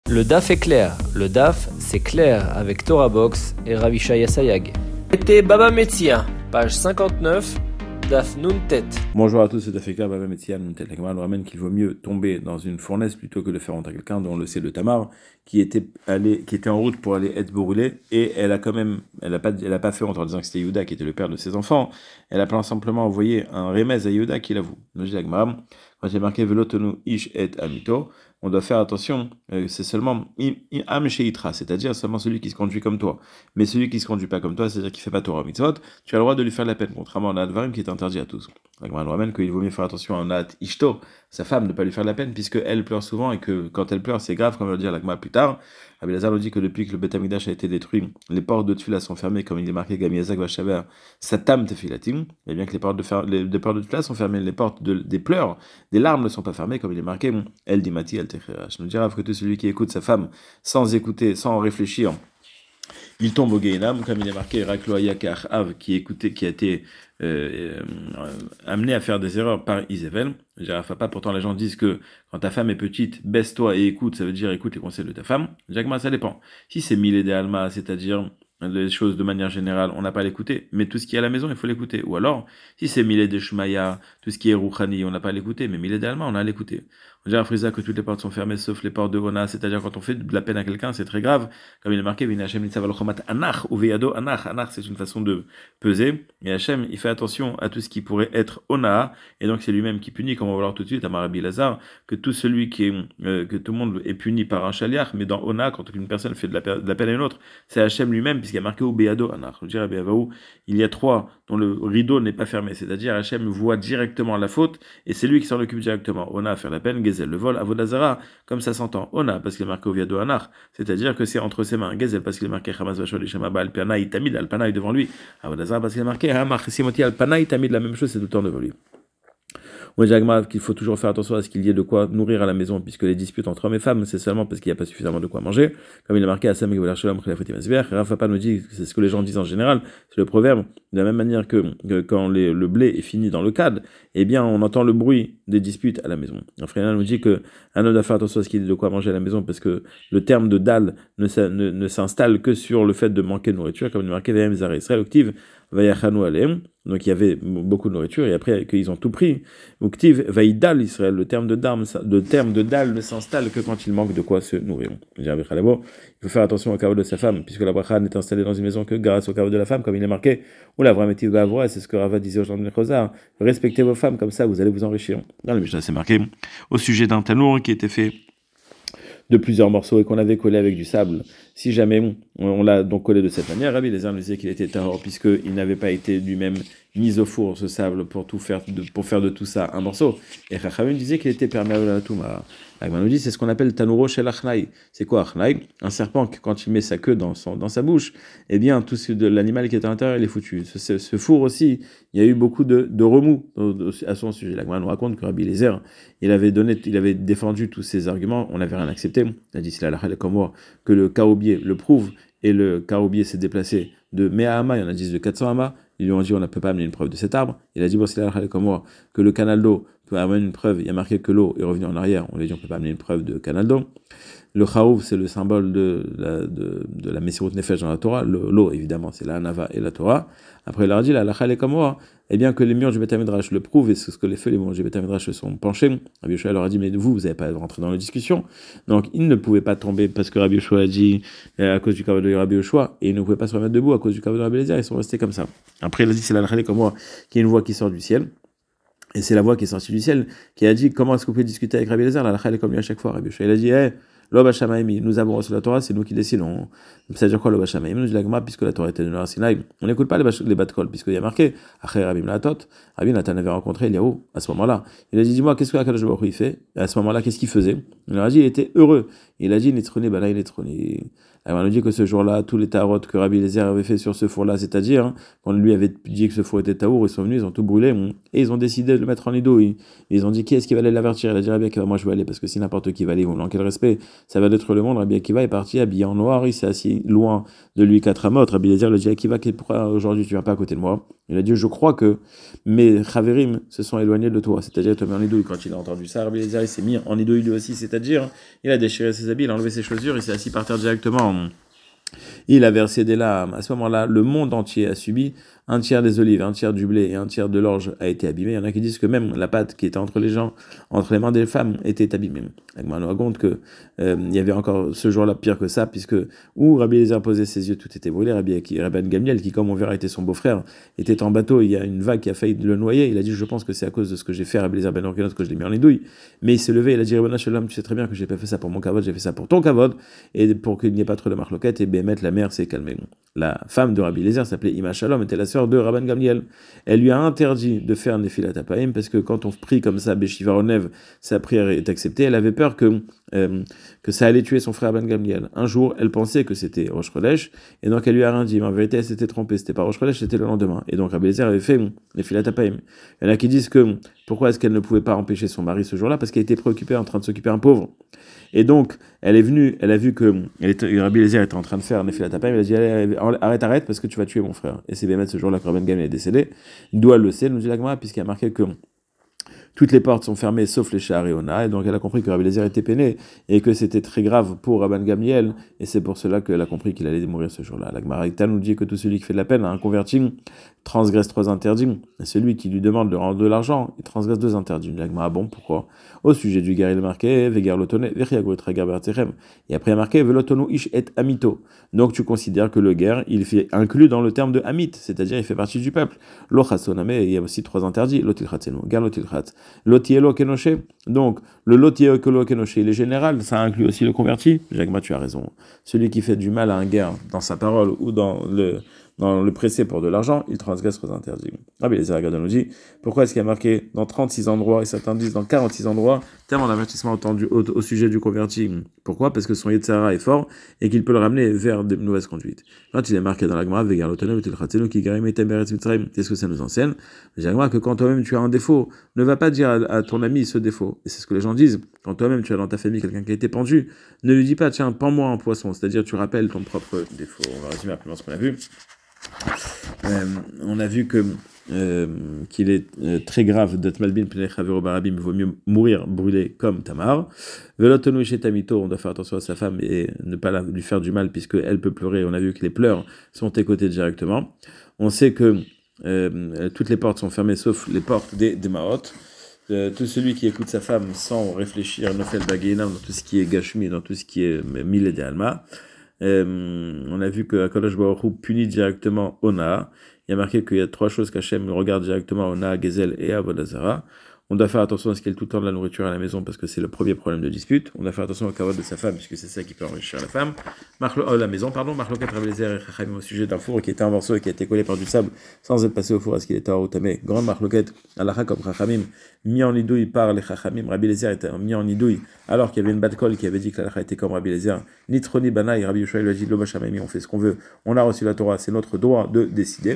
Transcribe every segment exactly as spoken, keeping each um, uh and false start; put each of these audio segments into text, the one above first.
Le D A F est clair. Le D A F, c'est clair avec Torah Box et Ravishaya Sayag. C'était Baba Metzia, page cinquante-neuf, Daf Nun Tet. Bonjour à tous, c'est Dafeka, Baba Metzia, Nun Tet. La Gemara nous ramène qu'il vaut mieux tomber dans une fournaise plutôt que de faire rentrer quelqu'un dont on le sait le Tamar, qui était, allé, qui était en route pour aller être brûlé, et elle a quand même, elle n'a pas, elle a pas fait en disant que c'était Yehuda qui était le père de ses enfants, elle a pas simplement envoyé un remez à Yehuda qui l'avoue. Nous dit la Gemara, quand il est marqué Velotonu Ish et Amito, on doit faire attention, euh, c'est seulement Am Sheitra, c'est-à-dire seulement celui qui se conduit comme toi. Mais celui qui ne se conduit pas comme toi, c'est-à-dire qui ne fait pas Torah Mitzvot, tu as le droit de lui faire de la peine, contrairement à Advarim qui est interdit à tous. La Gemara nous ramène qu'il vaut mieux faire attention à Nat Ishto, sa femme, de ne pas lui faire de la peine, puisqu'elle pleure souvent et que quand elle pleure, c'est grave, comme va le dire la Gemara plus tard. Rabbi Lazar nous dit que depuis que le Beth Amikdash a été détruit, les portes de Tfila sont fermées, comme il est marqué Gamiazak Vachaber, Satam Tefilatim, et bien que les portes de, fer... les... les portes de Tfila sont fermées, les portes de... des pleurs, des larmes ne sont pas fermées, comme il est marqué El Dimati El Techerash. Nous dira que tout celui qui écoute sa femme sans écouter, sans réfléchir, il tombe au Gehinam, comme il est marqué Raklo Ayakar Av, qui écoutait, qui a été euh, euh, amené à faire des erreurs par Isével. Pas pourtant les gens disent que quand ta femme est petite, baisse-toi et écoute, ça veut dire écoute les conseils de ta femme. Jacques, ça dépend. Si c'est Milé de Alma, c'est-à-dire les choses de manière générale, on n'a pas à l'écouter, mais tout ce qui est à la maison, il faut l'écouter. Ou alors, si c'est Milé de Shmaya, tout ce qui est Rouhani, on n'a pas à l'écouter, mais Milé d'Alma, on a à l'écouter. On dirait à Frisa que toutes les portes sont fermées, sauf les portes de Ona, c'est-à-dire quand on fait de la peine à quelqu'un, c'est très grave. Comme il est marqué, Vinachem Nitzavalchomat Anach, ou Veyado Anach. Anach, c'est une façon de peser. Et Hachem, il fait attention à tout ce qui pourrait être Ona, et donc c'est lui-même qui punit, comme on va voir tout de suite à Marabi Lazar, que tout celui qui est, euh, que tout le monde est puni par un chaliach, mais dans Ona, quand une personne fait de la, de la peine à une autre, c'est Hachem lui-même, puisqu'il y a marqué ou Beyado Anach. Je dirais, il y a trois dont le rideau n'est pas fermé, c'est-à-dire Hachem voit directement la faute, et c'est lui qui s'en occupe directement. Ona, faire la peine, Gezel, le vol, Avodazara, comme ça s'entend. Ona, parce qu'il est marqué au Viado Anach, c'est-à-dire que c'est entre ses mains. Gezel, parce qu'il est marqué Hamas Vachol, Ishama Alpana, Itamid, Alpana est devant lui. Avodazara, parce qu'il est marqué Hamach, Simoti, Alpana, Itamid, la même chose, c'est tout le temps devant lui. On dit qu'il faut toujours faire attention à ce qu'il y ait de quoi nourrir à la maison, puisque les disputes entre hommes et femmes, c'est seulement parce qu'il n'y a pas suffisamment de quoi manger. Comme il est marqué à Sam Rafa nous dit, c'est ce que les gens disent en général, c'est le proverbe, de la même manière que, que quand les, le blé est fini dans le cadre, eh bien on entend le bruit des disputes à la maison. Frère nous dit que un homme doit faire attention à ce qu'il y ait de quoi manger à la maison, parce que le terme de dalle ne, ne, ne s'installe que sur le fait de manquer de nourriture, comme il est marqué Vayam Zara Israël Octive, Vayachanu Aleem. Donc il y avait beaucoup de nourriture et après qu'ils ont tout pris. Uktiv vaïdal Israël, le terme de dame, le terme de dalle ne s'installe que quand il manque de quoi se nourrir. Il faut faire attention au kavod de sa femme, puisque la bracha n'est installée dans une maison que grâce au kavod de la femme, comme il est marqué. Ou la vraie gavroa, c'est ce que Rava disait au genre de Chosar. Respectez vos femmes, comme ça vous allez vous enrichir. Dans le Mishnah, c'est marqué au sujet d'un tanour qui était fait de plusieurs morceaux et qu'on avait collé avec du sable. Si jamais on, on l'a donc collé de cette manière, Rabbi Eliezer nous disait qu'il était tahor puisqu'il n'avait pas été lui-même mis au four ce sable pour tout faire de, pour faire de tout ça un morceau. Et Chachamim disait qu'il était perméable à la touma. L'Agma nous dit c'est ce qu'on appelle tanouro shel achnai. C'est quoi achnai? Un serpent qui quand il met sa queue dans son dans sa bouche, eh bien tout ce de l'animal qui est à l'intérieur il est foutu. Ce, ce, ce four aussi, il y a eu beaucoup de, de remous à son sujet. L'Agma nous raconte que Rabbi Eliezer, il avait donné, il avait défendu tous ces arguments, on n'avait rien accepté. Il a dit c'est la comme moi que le carobier le prouve et le carobier s'est déplacé de Mea Hama, il y en a dix de quatre cents Hama. Ils lui ont dit on ne peut pas amener une preuve de cet arbre. Il a dit bon c'est la comme moi que le canal d'eau peut amener une preuve. Il y a marqué que l'eau est revenue en arrière. On lui a dit on ne peut pas amener une preuve de canal d'eau. Le chaouf c'est le symbole de la de, de la Messirut Nefesh dans la Torah. Le, l'eau évidemment c'est la Hanava et la Torah. Après il leur a dit la halakha comme moi. Eh bien que les murs du Beth Midrash le prouvent et c'est ce que les faits les murs du Beth Midrash se sont penchés. Rabbi Yoshua leur a dit mais vous vous n'avez pas rentré dans la discussion. Donc ils ne pouvaient pas tomber parce que Rabbi Yoshua a dit à cause du kavod de Rabbi Yoshua et ils ne pouvaient pas se remettre debout à cause du kavod de Rabbi Eliezer. Ils sont restés comme ça. Après il a dit c'est la halakha comme moi qui est une voix qui sort du ciel. Et c'est la voix qui est sortie du ciel qui a dit comment est-ce que vous pouvez discuter avec Rabbi Eliezer. La halakha est comme lui à chaque fois. Rabbi Yoshua il a dit hey, L'Oba Shamaim, nous avons reçu la Torah, c'est nous qui décidons. Ça veut dire quoi l'Oba Shamaim? Nous dit la Gemara, puisque la Torah était donnée à Sinaï, on n'écoute pas les, les Bat-Kol, puisqu'il y a marqué, après Rabbi Mlatot, Rabbi Nathan avait rencontré Eliaou à ce moment-là. Il a dit, dis-moi, qu'est-ce que Akadosh Baruch Hu fait? Et à ce moment-là, qu'est-ce qu'il faisait? Il leur a dit, il était heureux. Il a dit, Netroni, Bala, Netroni. Alors, on nous dit que ce jour-là, tous les tarots que Rabbi Eliezer avait fait sur ce four-là, c'est-à-dire, hein, quand lui avait dit que ce four était taour, ils sont venus, ils ont tout brûlé, et ils ont décidé de le mettre en nidouille. Ils ont dit, qui est-ce qui va aller l'avertir? Il a dit, Rabbi Akiva, moi je vais aller, parce que si n'importe qui va aller, ils vont manquer le respect, ça va détruire le monde. Rabbi Akiva est parti habillé en noir, il s'est assis loin de lui quatre amotes. Rabbi Eliezer lui dit, Akiva, pourquoi aujourd'hui tu viens pas à côté de moi? Il a dit, je crois que mes chaverim se sont éloignés de toi, c'est-à-dire tu as mis en nidouille. Quand il a entendu ça, Rabbi Eliezer il s'est mis en nidouille lui aussi, c'est-à-dire il a déchiré ses habits, il a enlevé ses chaussures, il s'est assis par terre directement. Il a versé des larmes. À ce moment-là, le monde entier a subi. Un tiers des olives, un tiers du blé et un tiers de l'orge a été abîmé. Il y en a qui disent que même la pâte qui était entre les gens, entre les mains des femmes, était abîmée. Agma nous raconte que euh, il y avait encore ce jour-là pire que ça, puisque où Rabbi Eliezer posait ses yeux, tout était brûlé. Rabbi Rabban Gamliel, qui comme on verra était son beau-frère, était en bateau. Il y a une vague qui a failli le noyer. Il a dit, je pense que c'est à cause de ce que j'ai fait, Rabbi Eliezer ben Orkenos, que je l'ai mis en nidouille. Mais il s'est levé, il a dit, Rabbana Shalom, tu sais très bien que j'ai pas fait ça pour mon kavod, j'ai fait ça pour ton kavod, et pour qu'il n'y ait pas trop de marloquettes, et Bémet, la mère, s'est calmée. La femme de Rabbi Eliezer s'appelait Ima Shalom, était la sœur de Rabban Gamliel. Elle lui a interdit de faire Nefilat Hapaim parce que quand on prie comme ça, Beshiva Onev, sa prière est acceptée. Elle avait peur que, euh, que ça allait tuer son frère Rabban Gamliel. Un jour, elle pensait que c'était Rosh Chodesh, et donc elle lui a rien dit. Mais en vérité, elle s'était trompée. C'était pas Rosh Chodesh, c'était le lendemain. Et donc Rabbi Eliezer avait fait Nefilat Hapaim. Il y en a qui disent que pourquoi est-ce qu'elle ne pouvait pas empêcher son mari ce jour-là? Parce qu'elle était préoccupée en train de s'occuper un pauvre. Et donc, elle est venue, elle a vu que elle était, Rabbi Eliezer était en train de faire Nefilat Hapaim, elle a dit, allez, arrête, arrête, parce que tu vas tuer mon frère. Et c'est bien ce jour-là que Rabban Gamliel est décédé. D'où elle le sait, nous dit la Gemara, puisqu'il y a marqué que toutes les portes sont fermées sauf les Sha'ar et Ona, et donc elle a compris que Rabbi Eliezer était peiné et que c'était très grave pour Rabban Gamliel, et c'est pour cela qu'elle a compris qu'il allait mourir ce jour-là. La Gemara nous dit que tout celui qui fait de la peine à un converti transgresse trois interdits, et celui qui lui demande de rendre de l'argent, il transgresse deux interdits. La Gemara, bon, pourquoi? Au sujet du guerre, il est marqué Vegar lotone, Vechiago et Tragar bertechem, et après il est marqué Velotonu ish et amito. Donc tu considères que le guerre, il fait inclus dans le terme de amit, c'est-à-dire il fait partie du peuple. Lochasoname, il y a aussi trois interdits, lotilchatzenu, gar lotilchatz. Lotielo kenoshe, donc le lotielo kenoshe, il est général, ça inclut aussi le converti. Jacques, tu as raison. Celui qui fait du mal à un guerre dans sa parole ou dans le dans le pressé pour de l'argent, il transgresse aux interdits. Rabbi Eliezer Agadan nous dit, pourquoi est-ce qu'il y a marqué dans trente-six endroits, et certains disent dans quarante-six endroits, tellement d'avertissement au, au, au sujet du converti? Pourquoi? Parce que son Yetzara est fort et qu'il peut le ramener vers de mauvaises conduites. Quand il est marqué dans la Gemara, Vegar l'autonome et Tilchatzenu, qui garim et Temberetz Mitzrayim, qu'est-ce que ça nous enseigne? La Gemara que quand toi-même tu as un défaut, ne va pas dire à, à ton ami ce défaut. Et c'est ce que les gens disent. Quand toi-même tu as dans ta famille quelqu'un qui a été pendu, ne lui dis pas, tiens, pends-moi un poisson. C'est-à-dire, tu rappelles ton propre défaut. On va résumer rapidement ce qu'on a vu. Euh, on a vu que euh, qu'il est euh, très grave d'Atmalbin Pnei Chavero Barabim, il vaut mieux mourir brûlé comme Tamar. Velotonu chez Tamito, on doit faire attention à sa femme et ne pas la, lui faire du mal puisqu'elle peut pleurer. On a vu que les pleurs sont écoutés directement. On sait que euh, toutes les portes sont fermées sauf les portes des, des Maot. Euh, tout celui qui écoute sa femme sans réfléchir, Nofel Bageinam, dans tout ce qui est Gashmi, dans tout ce qui est Milé de Alma. Euh, on a vu que Akadosh Baruch Hu punit directement Ona. Il y a marqué qu'il y a trois choses qu'Hachem regarde directement, Ona, Gezel et Avodah Zara. On doit faire attention à ce qu'il y ait tout le temps de la nourriture à la maison parce que c'est le premier problème de dispute. On doit faire attention au kavod de sa femme puisque c'est ça qui peut enrichir la femme. Marlo, oh, la maison, pardon. Marloquet Rabbi Eliezer et Chachamim au sujet d'un four qui était un morceau et qui a été collé par du sable sans être passé au four à ce qu'il était entamé. Grande Marloquet, Alacha comme Chachamim, mis en idouille par les Chachamim. Rabbi Eliezer était mis en idouille alors qu'il y avait une bad call qui avait dit que l'Alacha était comme Rabbi Eliezer. Nitroni Banaï, Rabbi Yoshua lui a dit Lo Bachamami, on fait ce qu'on veut. On a reçu la Torah, c'est notre droit de décider.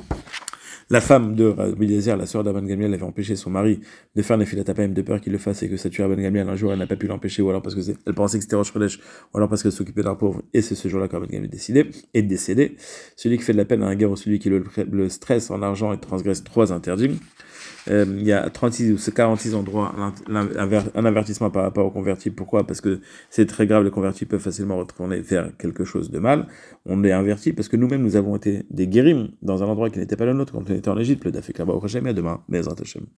La femme de Rabbi Eliezer, la sœur d'Rabban Gamliel, avait empêché son mari de faire Nefilat Hapaim de peur qu'il le fasse et que ça tue Rabban Gamliel. Un jour, elle n'a pas pu l'empêcher, ou alors parce qu'elle pensait que c'était Rosh Chodesh, ou alors parce qu'elle s'occupait d'un pauvre. Et c'est ce jour-là que Rabban Gamliel est décidé, est décédé. Celui qui fait de la peine à un guerre ou celui qui le, le stresse en argent et transgresse trois interdits. Euh, il y a trente-six ou quarante-six endroits, un, un avertissement par rapport aux convertis. Pourquoi? Parce que c'est très grave, les convertis peuvent facilement retourner vers quelque chose de mal. On est avertis parce que nous-mêmes, nous avons été des guérim dans un endroit qui n'était pas le nôtre quand on était en Égypte. Le Dafek Rabba au Hashem, et à demain, Bezrat Hashem.